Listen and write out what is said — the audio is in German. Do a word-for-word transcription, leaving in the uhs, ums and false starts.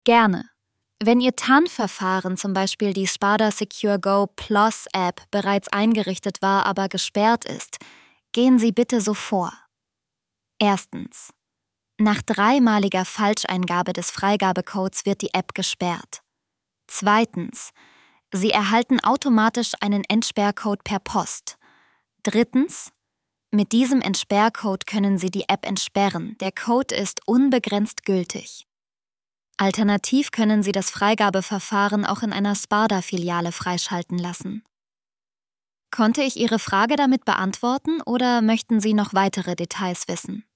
Gerne. Wenn Ihr T A N-Verfahren, zum Beispiel die Spada Secure Go Plus App, bereits eingerichtet war, aber gesperrt ist, gehen Sie bitte so vor. Erstens. Nach dreimaliger Falscheingabe des Freigabecodes wird die App gesperrt. Zweitens. Sie erhalten automatisch einen Entsperrcode per Post. Drittens. Mit diesem Entsperrcode können Sie die App entsperren. Der Code ist unbegrenzt gültig. Alternativ können Sie das Freigabeverfahren auch in einer Spada-Filiale freischalten lassen. Konnte ich Ihre Frage damit beantworten oder möchten Sie noch weitere Details wissen?